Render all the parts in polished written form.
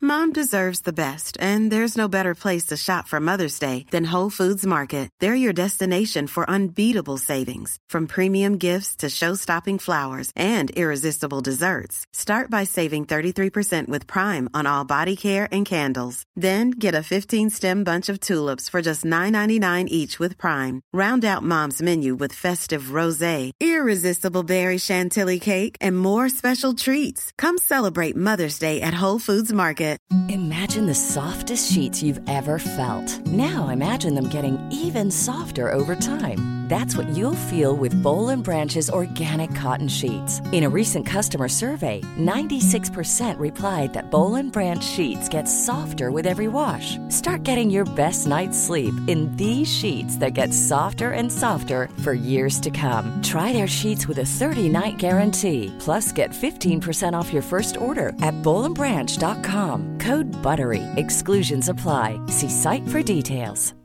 Mom deserves the best, and there's no better place to shop for Mother's Day than Whole Foods Market. They're your destination for unbeatable savings, from premium gifts to show-stopping flowers and irresistible desserts. Start by saving 33% with Prime on all body care and candles. Then get a 15-stem bunch of tulips for just $9.99 each with Prime. Round out Mom's menu with festive rosé, irresistible berry chantilly cake, and more special treats. Come celebrate Mother's Day at Whole Foods Market. Imagine the softest sheets you've ever felt. Now imagine them getting even softer over time. That's what you'll feel with Boll & Branch's organic cotton sheets. In a recent customer survey, 96% replied that Boll & Branch sheets get softer with every wash. Start getting your best night's sleep in these sheets that get softer and softer for years to come. Try their sheets with a 30-night guarantee. Plus, get 15% off your first order at bollandbranch.com. Code BUTTERY. Exclusions apply. See site for details.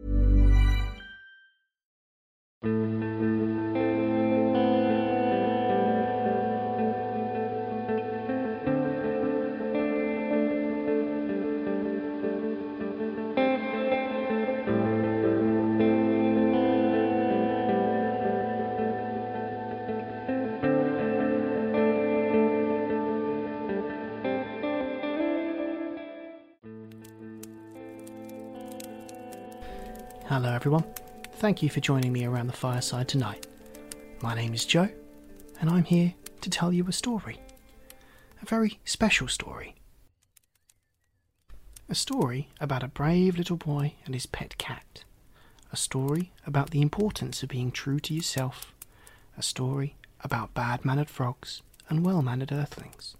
Hello everyone, thank you for joining me around the fireside tonight. My name is Joe, and I'm here to tell you a story. A very special story. A story about a brave little boy and his pet cat. A story about the importance of being true to yourself. A story about bad-mannered frogs and well-mannered earthlings.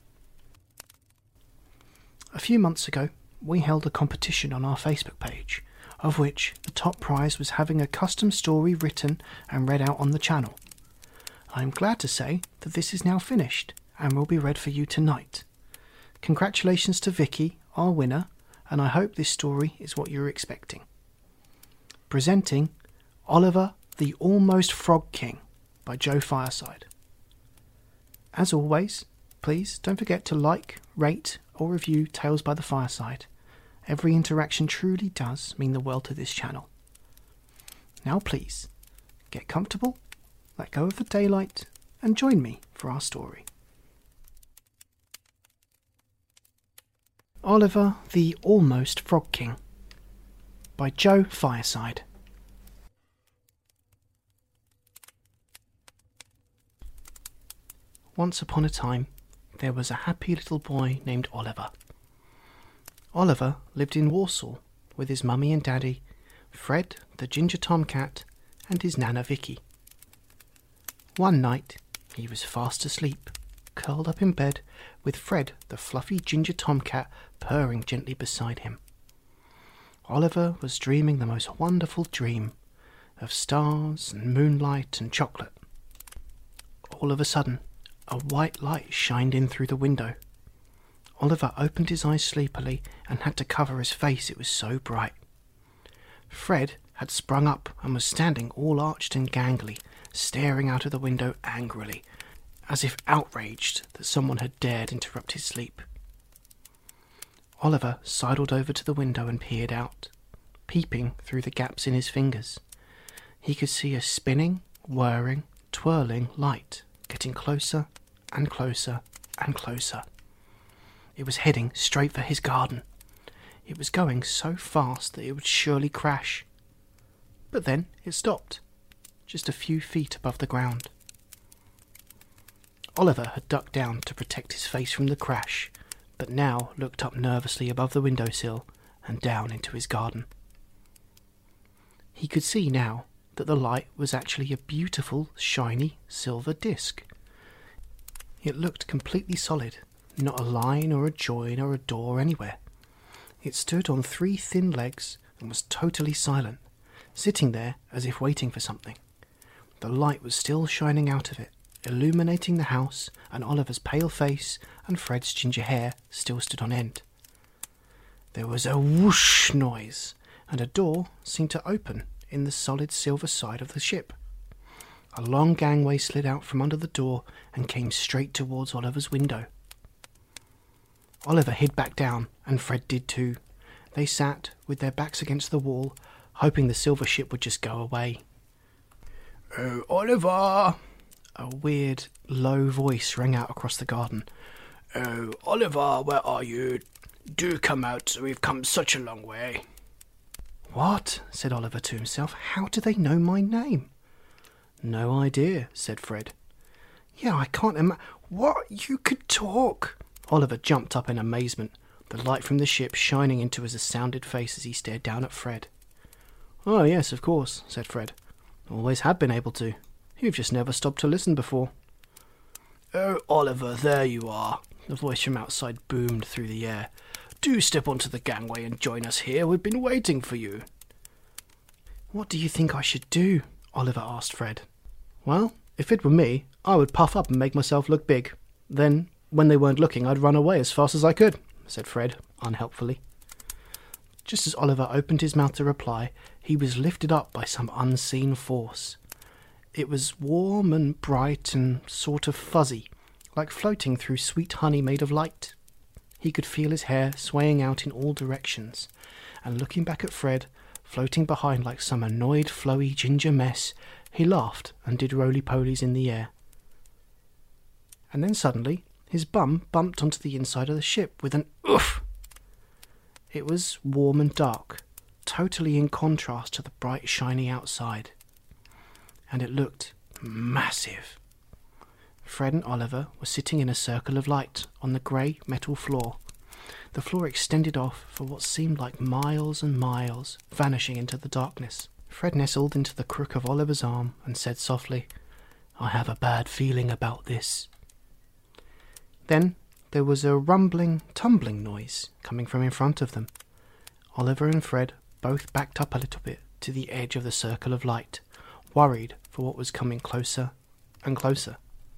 A few months ago, we held a competition on our Facebook page, of which the top prize was having a custom story written and read out on the channel. I am glad to say that this is now finished and will be read for you tonight. Congratulations to Vicky, our winner, and I hope this story is what you're expecting. Presenting Oliver the Almost Frog King by Joe Fireside. As always, please don't forget to like, rate or review Tales by the Fireside. Every interaction truly does mean the world to this channel. Now please, get comfortable, let go of the daylight, and join me for our story. Oliver the Almost Frog King by Joe Fireside. Once upon a time, there was a happy little boy named Oliver. Oliver lived in Warsaw with his mummy and daddy, Fred the ginger tomcat, and his nana Vicky. One night he was fast asleep, curled up in bed with Fred the fluffy ginger tomcat purring gently beside him. Oliver was dreaming the most wonderful dream of stars and moonlight and chocolate. All of a sudden, a white light shined in through the window. Oliver opened his eyes sleepily and had to cover his face, it was so bright. Fred had sprung up and was standing all arched and gangly, staring out of the window angrily, as if outraged that someone had dared interrupt his sleep. Oliver sidled over to the window and peered out, peeping through the gaps in his fingers. He could see a spinning, whirring, twirling light getting closer and closer and closer. It was heading straight for his garden. It was going so fast that it would surely crash. But then it stopped, just a few feet above the ground. Oliver had ducked down to protect his face from the crash, but now looked up nervously above the windowsill and down into his garden. He could see now that the light was actually a beautiful, shiny silver disc. It looked completely solid, not a line or a join or a door anywhere. It stood on 3 thin legs and was totally silent, sitting there as if waiting for something. The light was still shining out of it, illuminating the house, and Oliver's pale face and Fred's ginger hair still stood on end. There was a whoosh noise, and a door seemed to open in the solid silver side of the ship. A long gangway slid out from under the door and came straight towards Oliver's window. Oliver hid back down, and Fred did too. They sat, with their backs against the wall, hoping the silver ship would just go away. "Oh, Oliver!" A weird, low voice rang out across the garden. "Oh, Oliver, where are you? Do come out, we've come such a long way." "What?" said Oliver to himself. "How do they know my name?" "No idea," said Fred. "Yeah, I can't What? You could talk!" Oliver jumped up in amazement, the light from the ship shining into his astounded face as he stared down at Fred. "Oh, yes, of course," said Fred. "Always have been able to. You've just never stopped to listen before." "Oh, Oliver, there you are," the voice from outside boomed through the air. "Do step onto the gangway and join us here. We've been waiting for you." "What do you think I should do?" Oliver asked Fred. "Well, if it were me, I would puff up and make myself look big. Then, when they weren't looking, I'd run away as fast as I could," said Fred, unhelpfully. Just as Oliver opened his mouth to reply, he was lifted up by some unseen force. It was warm and bright and sort of fuzzy, like floating through sweet honey made of light. He could feel his hair swaying out in all directions, and looking back at Fred, floating behind like some annoyed, flowy ginger mess, he laughed and did roly-polies in the air. And then suddenly, his bum bumped onto the inside of the ship with an oof. It was warm and dark, totally in contrast to the bright, shiny outside. And it looked massive. Fred and Oliver were sitting in a circle of light on the grey metal floor. The floor extended off for what seemed like miles and miles, vanishing into the darkness. Fred nestled into the crook of Oliver's arm and said softly, "I have a bad feeling about this." Then there was a rumbling, tumbling noise coming from in front of them. Oliver and Fred both backed up a little bit to the edge of the circle of light, worried for what was coming closer and closer.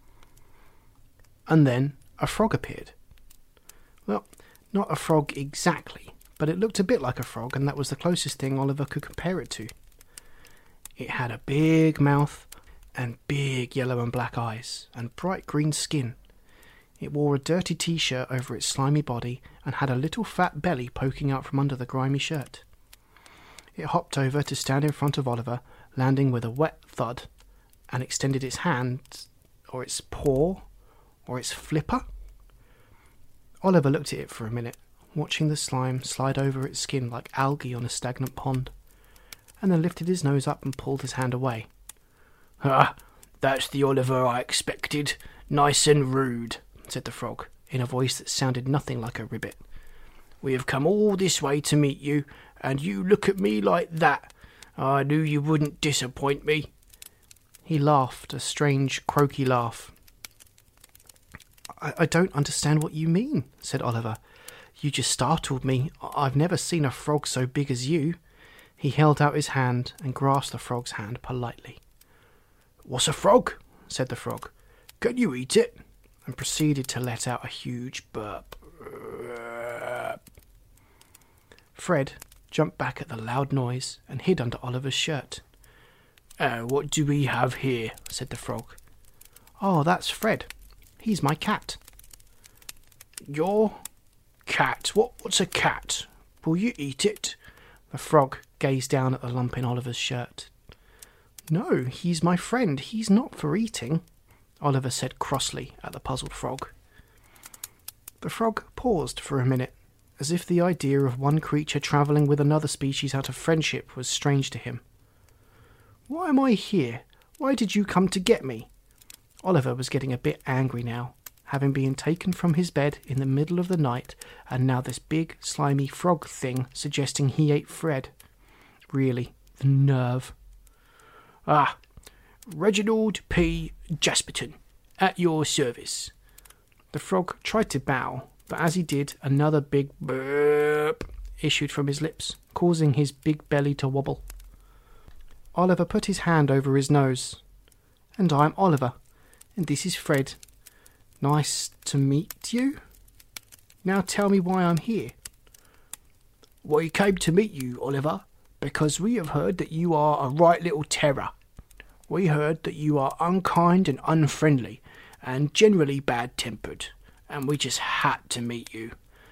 And then a frog appeared. Well, not a frog exactly, but it looked a bit like a frog, and that was the closest thing Oliver could compare it to. It had a big mouth and big yellow and black eyes and bright green skin. It wore a dirty t-shirt over its slimy body and had a little fat belly poking out from under the grimy shirt. It hopped over to stand in front of Oliver, landing with a wet thud, and extended its hand, or its paw, or its flipper. Oliver looked at it for a minute, watching the slime slide over its skin like algae on a stagnant pond, and then lifted his nose up and pulled his hand away. "Ah, that's the Oliver I expected. Nice and rude," said the frog, in a voice that sounded nothing like a ribbit. "We have come all this way to meet you, and you look at me like that. I knew you wouldn't disappoint me." He laughed, a strange, croaky laugh. I don't understand what you mean," said Oliver. "You just startled me. I've never seen a frog so big as you." He held out his hand and grasped the frog's hand politely. "What's a frog?" said the frog. "Can you eat it?" and proceeded to let out a huge burp. Fred jumped back at the loud noise and hid under Oliver's shirt. "What do we have here?" said the frog. "Oh, that's Fred. He's my cat." "Your cat? What's a cat? Will you eat it?" The frog gazed down at the lump in Oliver's shirt. "No, he's my friend. He's not for eating," Oliver said crossly at the puzzled frog. The frog paused for a minute, as if the idea of one creature travelling with another species out of friendship was strange to him. "Why am I here? Why did you come to get me?" Oliver was getting a bit angry now, having been taken from his bed in the middle of the night, and now this big, slimy frog thing suggesting he ate Fred. Really, the nerve. "Ah, Reginald P. Jasperton, at your service." The frog tried to bow, but as he did, another big burp issued from his lips, causing his big belly to wobble. Oliver put his hand over his nose. "And I'm Oliver, and this is Fred. Nice to meet you. Now tell me why I'm here." "We came to meet you, Oliver, because we have heard that you are a right little terror. We heard that you are unkind and unfriendly, and generally bad-tempered, and we just had to meet you.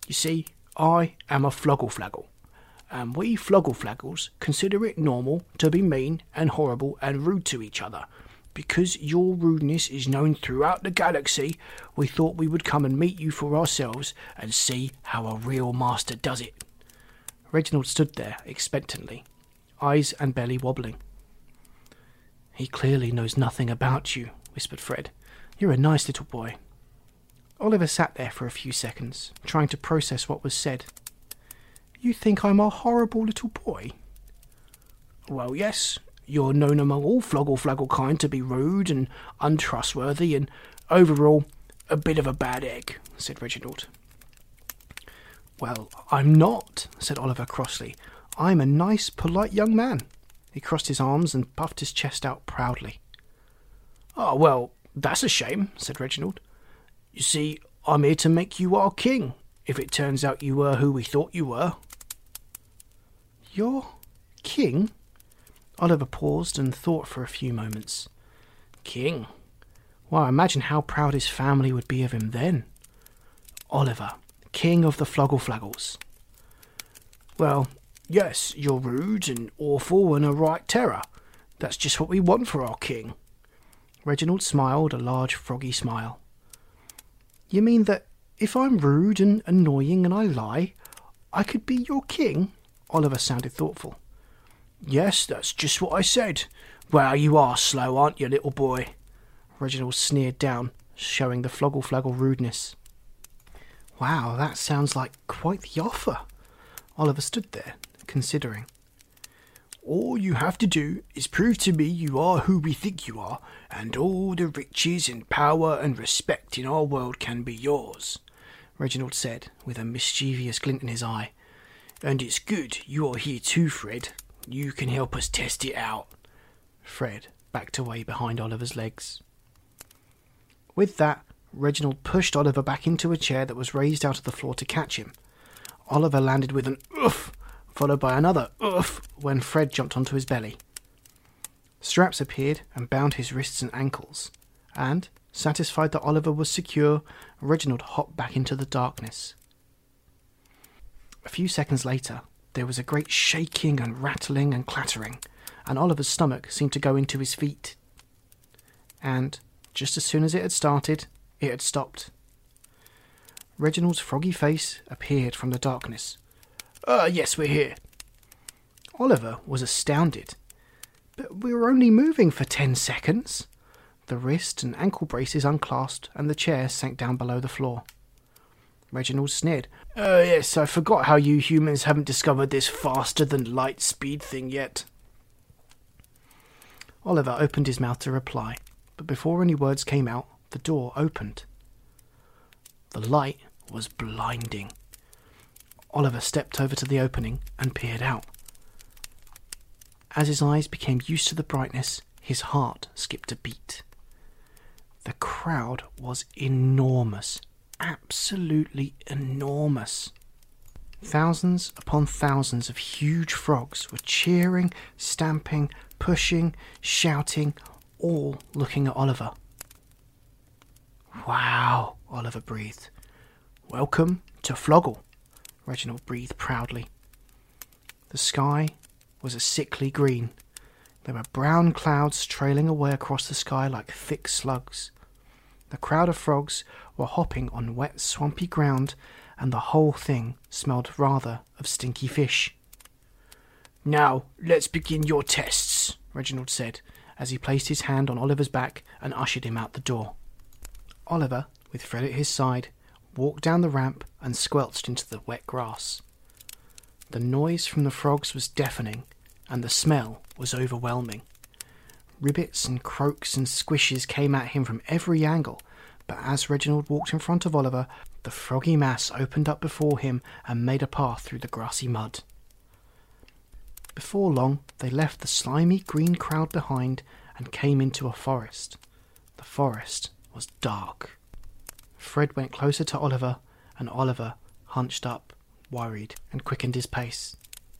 You see, I am a Floggleflaggle, and we Floggleflaggles consider it normal to be mean and horrible and rude to each other. Because your rudeness is known throughout the galaxy, we thought we would come and meet you for ourselves and see how a real master does it. Reginald stood there expectantly, eyes and belly wobbling. He clearly knows nothing about you, whispered Fred. You're a nice little boy. Oliver sat there for a few seconds, trying to process what was said. You think I'm a horrible little boy? Well, yes. You're known among all Floggleflaggle kind to be rude and untrustworthy and, overall, a bit of a bad egg, said Reginald. Well, I'm not, said Oliver crossly. I'm a nice, polite young man. He crossed his arms and puffed his chest out proudly. Oh, well, that's a shame, said Reginald. You see, I'm here to make you our king, if it turns out you were who we thought you were. Your king? Oliver paused and thought for a few moments. King? Well, imagine how proud his family would be of him then. Oliver, king of the Floggleflaggles. Well, yes, you're rude and awful and a right terror. That's just what we want for our king. Reginald smiled a large froggy smile. You mean that if I'm rude and annoying and I lie, I could be your king? Oliver sounded thoughtful. Yes, that's just what I said. Well, you are slow, aren't you, little boy? Reginald sneered down, showing the Floggleflaggle rudeness. Wow, that sounds like quite the offer. Oliver stood there, considering. All you have to do is prove to me you are who we think you are, and all the riches and power and respect in our world can be yours, Reginald said, with a mischievous glint in his eye. And it's good you're here too, Fred. You can help us test it out. Fred backed away behind Oliver's legs. With that, Reginald pushed Oliver back into a chair that was raised out of the floor to catch him. Oliver landed with an oof, followed by another oof when Fred jumped onto his belly. Straps appeared and bound his wrists and ankles, and, satisfied that Oliver was secure, Reginald hopped back into the darkness. A few seconds later, there was a great shaking and rattling and clattering, and Oliver's stomach seemed to go into his feet. And, just as soon as it had started, it had stopped. Reginald's froggy face appeared from the darkness. Yes, we're here. Oliver was astounded. But we were only moving for 10 seconds. The wrist and ankle braces unclasped, and the chair sank down below the floor. Reginald sneered. Yes, I forgot how you humans haven't discovered this faster-than-light speed thing yet. Oliver opened his mouth to reply, but before any words came out, the door opened. The light was blinding. Oliver stepped over to the opening and peered out. As his eyes became used to the brightness, his heart skipped a beat. The crowd was enormous. Absolutely enormous. Thousands upon thousands of huge frogs were cheering, stamping, pushing, shouting, all looking at Oliver. Wow, Oliver breathed. Welcome to Floggle, Reginald breathed proudly. The sky was a sickly green. There were brown clouds trailing away across the sky like thick slugs. The crowd of frogs were hopping on wet, swampy ground, and the whole thing smelled rather of stinky fish. Now, let's begin your tests, Reginald said, as he placed his hand on Oliver's back and ushered him out the door. Oliver, with Fred at his side, walked down the ramp and squelched into the wet grass. The noise from the frogs was deafening, and the smell was overwhelming. Ribbits and croaks and squishes came at him from every angle, but as Reginald walked in front of Oliver, the froggy mass opened up before him and made a path through the grassy mud. Before long, they left the slimy green crowd behind and came into a forest. The forest was dark. Fred went closer to Oliver, and Oliver hunched up, worried, and quickened his pace.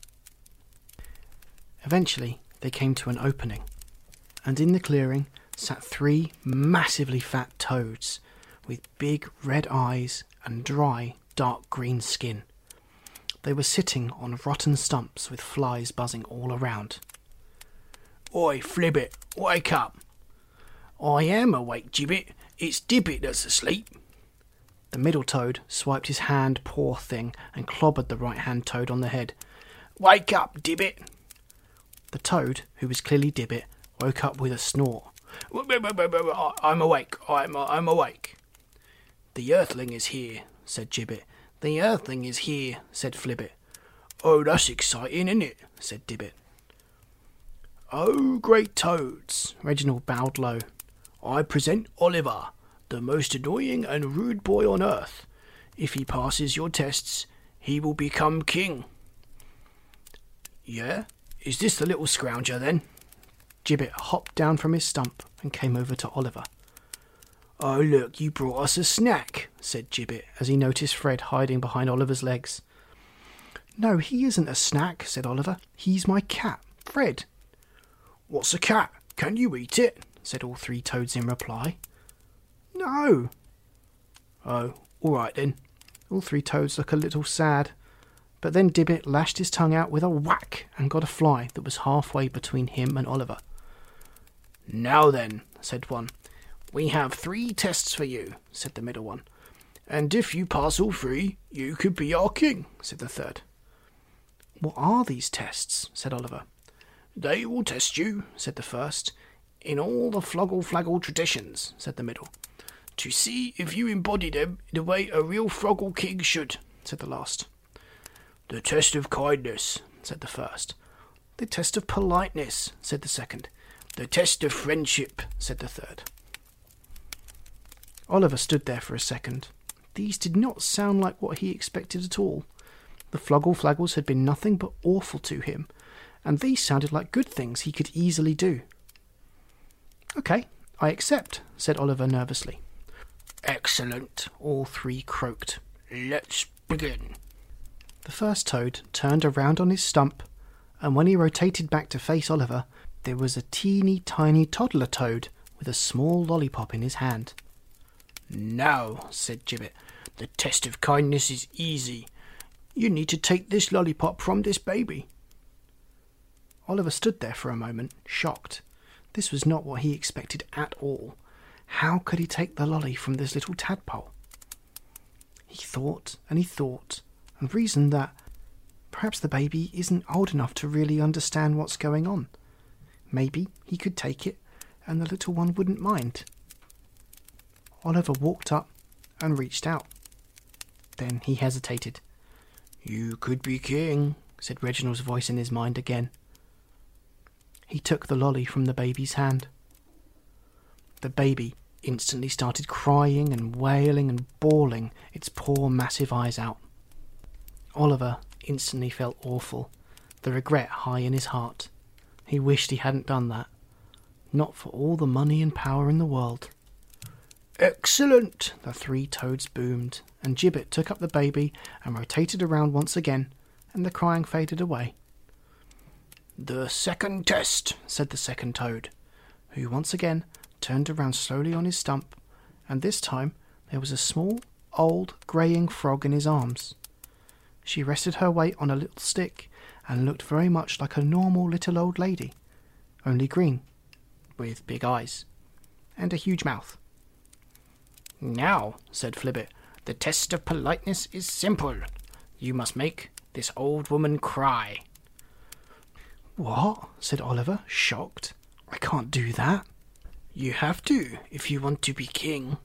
Eventually, they came to an opening, and in the clearing sat 3 massively fat toads with big red eyes and dry, dark green skin. They were sitting on rotten stumps with flies buzzing all around. "Oi, Flibbit, wake up." "I am awake, Gibbet. It's Dibbet that's asleep." The middle toad swiped his hand, poor thing, and clobbered the right-hand toad on the head. "Wake up, Dibbet." The toad, who was clearly Dibbet, woke up with a snort. "I'm awake, I'm awake." "The earthling is here," said Gibbet. "The earthling is here," said Flibbit. "Oh, that's exciting, isn't it?" said Dibbet. "Oh, great toads," Reginald bowed low. "I present Oliver, the most annoying and rude boy on earth. If he passes your tests, he will become king." "Yeah? Is this the little scrounger, then?" Gibbet hopped down from his stump and came over to Oliver. "Oh, look, you brought us a snack," said Gibbet, as he noticed Fred hiding behind Oliver's legs. "No, he isn't a snack," said Oliver. "He's my cat, Fred." "What's a cat? Can you eat it?" said all three toads in reply. "No." "Oh, all right then." All three toads looked a little sad, but then Dibbet lashed his tongue out with a whack and got a fly that was halfway between him and Oliver. "Now then," said one. "We have 3 tests for you," said the middle one. "And if you pass all 3, you could be our king," said the third. "What are these tests?" said Oliver. "They will test you," said the first, "in all the floggle-flaggle traditions," said the middle, "to see if you embody them in the way a real froggle king should," said the last. "The test of kindness," said the first. "The test of politeness," said the second. "The test of friendship," said the third. Oliver stood there for a second. These did not sound like what he expected at all. The floggle-flaggles had been nothing but awful to him, and these sounded like good things he could easily do. "Okay, I accept," said Oliver nervously. "Excellent," all 3 croaked. "Let's begin." The first toad turned around on his stump, and when he rotated back to face Oliver, there was a teeny tiny toddler toad with a small lollipop in his hand. "Now," said Gibbet, "the test of kindness is easy. You need to take this lollipop from this baby." Oliver stood there for a moment, shocked. This was not what he expected at all. How could he take the lolly from this little tadpole? He thought and reasoned that perhaps the baby isn't old enough to really understand what's going on. Maybe he could take it and the little one wouldn't mind. Oliver walked up and reached out. Then he hesitated. "You could be king," said Reginald's voice in his mind again. He took the lolly from the baby's hand. The baby instantly started crying and wailing and bawling its poor massive eyes out. Oliver instantly felt awful, the regret high in his heart. He wished he hadn't done that. Not for all the money and power in the world. "Excellent," the 3 toads boomed, and Gibbet took up the baby and rotated around once again, and the crying faded away. "The second test," said the second toad, who once again turned around slowly on his stump, and this time there was a small, old, greying frog in his arms. She rested her weight on a little stick and looked very much like a normal little old lady, only green, with big eyes, and a huge mouth. "Now," said Flibbit, "the test of politeness is simple. You must make this old woman cry." "What?" said Oliver, shocked. "I can't do that." "You have to, if you want to be king."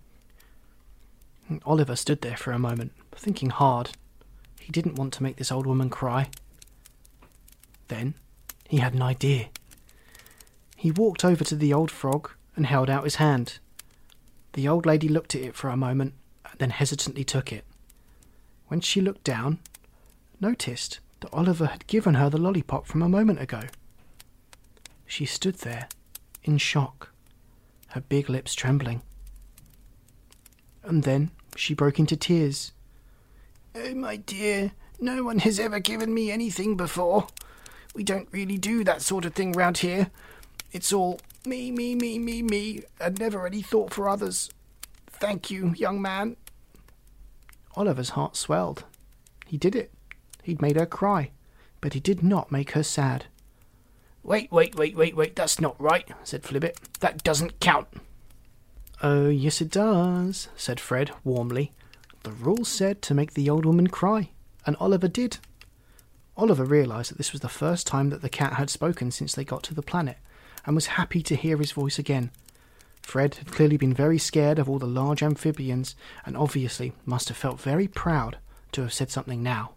Oliver stood there for a moment, thinking hard. He didn't want to make this old woman cry. Then he had an idea. He walked over to the old frog and held out his hand. The old lady looked at it for a moment, and then hesitantly took it. When she looked down, noticed that Oliver had given her the lollipop from a moment ago. She stood there, in shock, her big lips trembling. And then she broke into tears. "Oh, my dear, no one has ever given me anything before. We don't really do that sort of thing round here. It's all me, me, me, me, me, and never any thought for others. Thank you, young man." Oliver's heart swelled. He did it. He'd made her cry, but he did not make her sad. Wait, that's not right, said Flibbit. That doesn't count. Oh, yes it does, said Fred warmly. The rules said to make the old woman cry, and Oliver did. Oliver realised that this was the first time that the cat had spoken since they got to the planet, and was happy to hear his voice again. Fred had clearly been very scared of all the large amphibians, and obviously must have felt very proud to have said something now.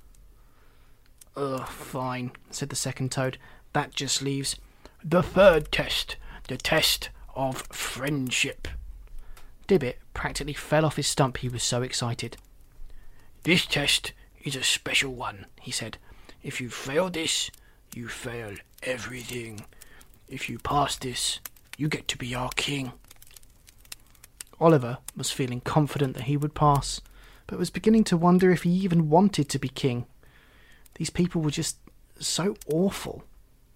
Fine, said the second toad. That just leaves the third test, the test of friendship. Dibbit practically fell off his stump, he was so excited. This test is a special one, he said. If you fail this, you fail everything. If you pass this, you get to be our king. Oliver was feeling confident that he would pass, but was beginning to wonder if he even wanted to be king. These people were just so awful.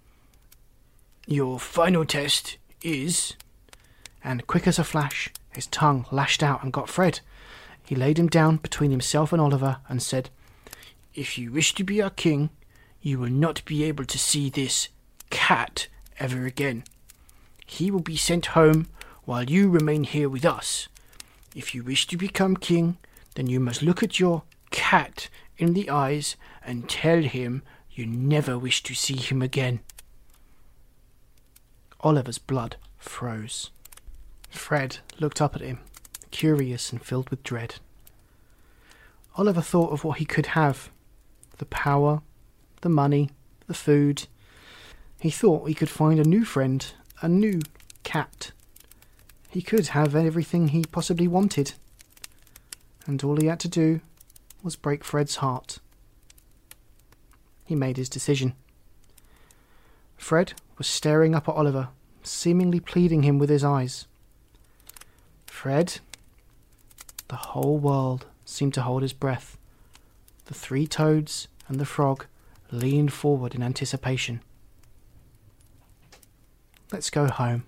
Your final test is... And quick as a flash, his tongue lashed out and got Fred. He laid him down between himself and Oliver and said, If you wish to be our king, you will not be able to see this cat ever again. He will be sent home while you remain here with us. If you wish to become king, then you must look at your cat in the eyes and tell him you never wish to see him again. Oliver's blood froze. Fred looked up at him, curious and filled with dread. Oliver thought of what he could have. The power, the money, the food. He thought he could find a new friend, a new cat. He could have everything he possibly wanted. And all he had to do was break Fred's heart. He made his decision. Fred was staring up at Oliver, seemingly pleading him with his eyes. Fred? The whole world seemed to hold his breath. The three toads and the frog leaned forward in anticipation. Let's go home.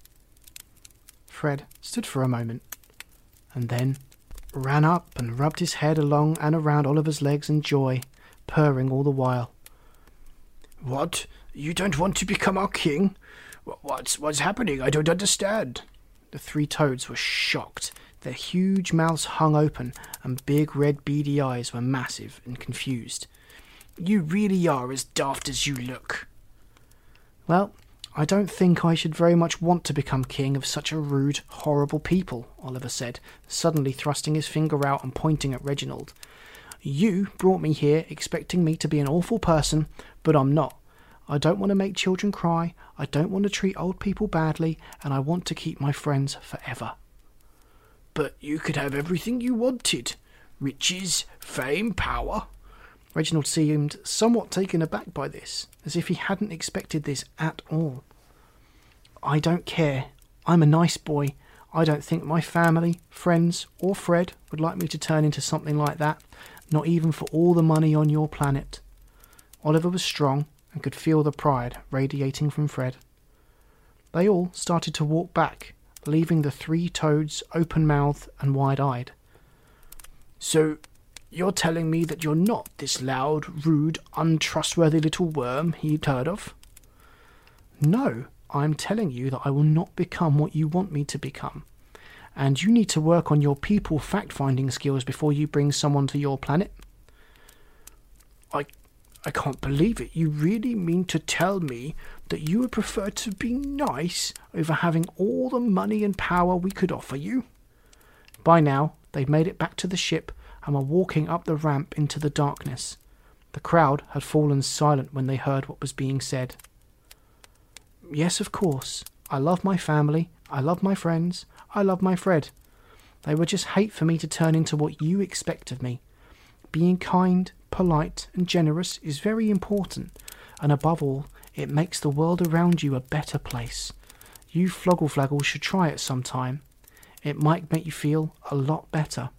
Fred stood for a moment, and then ran up and rubbed his head along and around Oliver's legs in joy, purring all the while. What? You don't want to become our king? What's happening? I don't understand. The three toads were shocked. Their huge mouths hung open, and big red beady eyes were massive and confused. You really are as daft as you look. Well, I don't think I should very much want to become king of such a rude, horrible people, Oliver said, suddenly thrusting his finger out and pointing at Reginald. You brought me here expecting me to be an awful person, but I'm not. I don't want to make children cry, I don't want to treat old people badly, and I want to keep my friends forever. But you could have everything you wanted. Riches, fame, power. Reginald seemed somewhat taken aback by this, as if he hadn't expected this at all. I don't care. I'm a nice boy. I don't think my family, friends, or Fred would like me to turn into something like that, not even for all the money on your planet. Oliver was strong and could feel the pride radiating from Fred. They all started to walk back, leaving the three toads open-mouthed and wide-eyed. So, you're telling me that you're not this loud, rude, untrustworthy little worm he'd heard of? No, I'm telling you that I will not become what you want me to become. And you need to work on your people fact-finding skills before you bring someone to your planet. I can't believe it. You really mean to tell me that you would prefer to be nice over having all the money and power we could offer you? By now, they'd made it back to the ship and were walking up the ramp into the darkness. The crowd had fallen silent when they heard what was being said. Yes, of course. I love my family. I love my friends. I love my Fred. They would just hate for me to turn into what you expect of me. Being kind, polite, and generous is very important, and above all, it makes the world around you a better place. You Floggleflaggles should try it sometime. It might make you feel a lot better.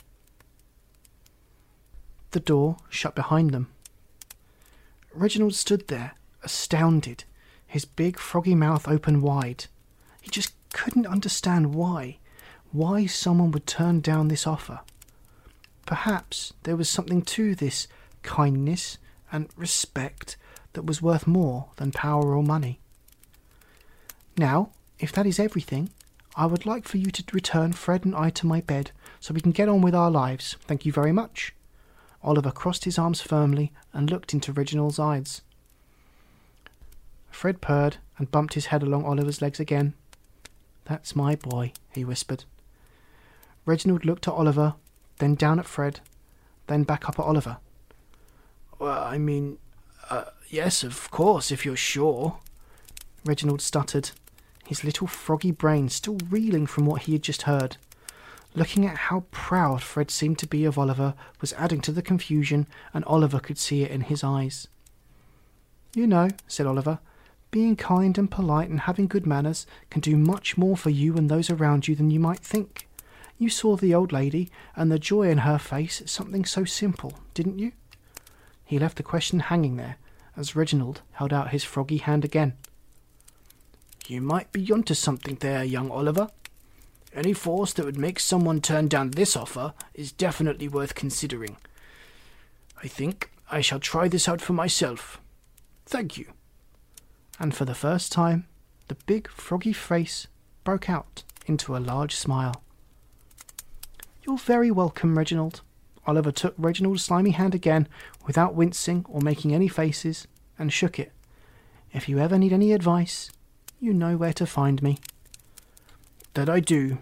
The door shut behind them. Reginald stood there, astounded, his big froggy mouth open wide. He just couldn't understand why someone would turn down this offer. Perhaps there was something to this kindness and respect that was worth more than power or money. Now, if that is everything, I would like for you to return Fred and I to my bed so we can get on with our lives. Thank you very much. Oliver crossed his arms firmly and looked into Reginald's eyes. Fred purred and bumped his head along Oliver's legs again. "That's my boy," he whispered. Reginald looked at Oliver, then down at Fred, then back up at Oliver. "Well, I mean, yes, of course, if you're sure," Reginald stuttered, his little froggy brain still reeling from what he had just heard. Looking at how proud Fred seemed to be of Oliver was adding to the confusion, and Oliver could see it in his eyes. "You know," said Oliver, "being kind and polite and having good manners can do much more for you and those around you than you might think. You saw the old lady and the joy in her face at something so simple, didn't you?" He left the question hanging there, as Reginald held out his froggy hand again. "You might be onto something there, young Oliver. Any force that would make someone turn down this offer is definitely worth considering. I think I shall try this out for myself. Thank you." And for the first time, the big froggy face broke out into a large smile. "You're very welcome, Reginald." Oliver took Reginald's slimy hand again, without wincing or making any faces, and shook it. "If you ever need any advice, you know where to find me." That I do.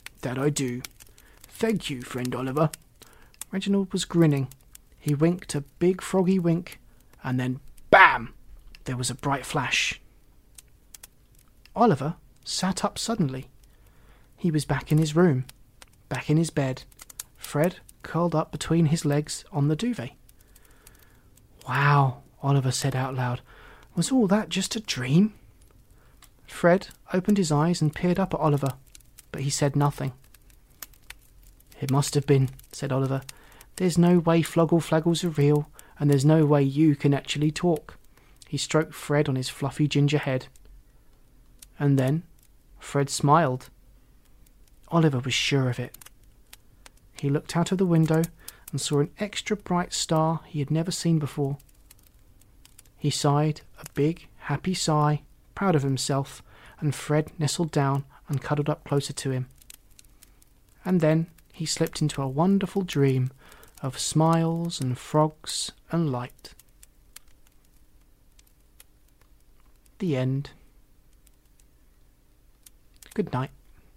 Thank you, friend Oliver." Reginald was grinning. He winked a big froggy wink, and then BAM! There was a bright flash. Oliver sat up suddenly. He was back in his room, back in his bed, Fred curled up between his legs on the duvet. "Wow," Oliver said out loud. "Was all that just a dream?" Fred opened his eyes and peered up at Oliver, but he said nothing. "It must have been," said Oliver. "There's no way Floggle Flaggles are real, and there's no way you can actually talk." He stroked Fred on his fluffy ginger head. And then Fred smiled. Oliver was sure of it. He looked out of the window and saw an extra bright star he had never seen before. He sighed a big, happy sigh, proud of himself, and Fred nestled down and cuddled up closer to him. And then he slipped into a wonderful dream of smiles and frogs and light. The end. Good night.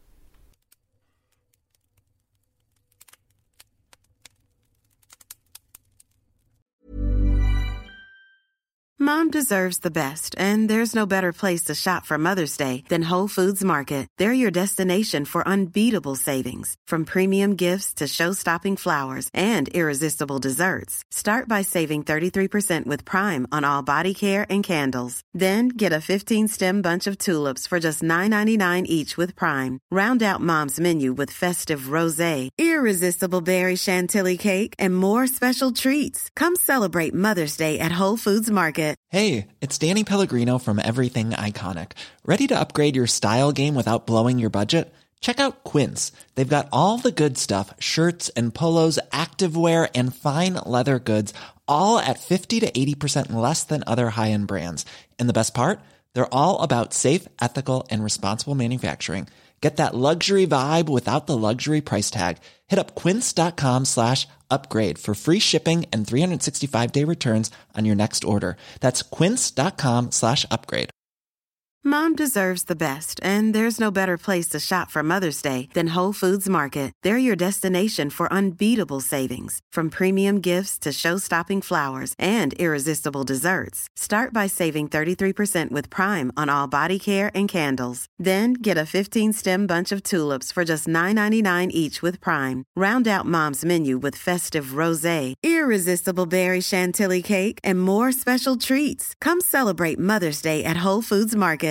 Mom deserves the best, and there's no better place to shop for Mother's Day than Whole Foods Market. They're your destination for unbeatable savings, from premium gifts to show-stopping flowers and irresistible desserts. Start by saving 33% with Prime on all body care and candles. Then get a 15-stem bunch of tulips for just $9.99 each with Prime. Round out Mom's menu with festive rosé, irresistible berry chantilly cake, and more special treats. Come celebrate Mother's Day at Whole Foods Market. Hey, it's Danny Pellegrino from Everything Iconic. Ready to upgrade your style game without blowing your budget? Check out Quince. They've got all the good stuff, shirts and polos, activewear, and fine leather goods, all at 50 to 80% less than other high-end brands. And the best part? They're all about safe, ethical, and responsible manufacturing. Get that luxury vibe without the luxury price tag. Hit up quince.com/upgrade for free shipping and 365-day returns on your next order. That's quince.com/upgrade. Mom deserves the best, and there's no better place to shop for Mother's Day than Whole Foods Market. They're your destination for unbeatable savings, from premium gifts to show-stopping flowers and irresistible desserts. Start by saving 33% with Prime on all body care and candles. Then get a 15-stem bunch of tulips for just $9.99 each with Prime. Round out Mom's menu with festive rosé, irresistible berry chantilly cake, and more special treats. Come celebrate Mother's Day at Whole Foods Market.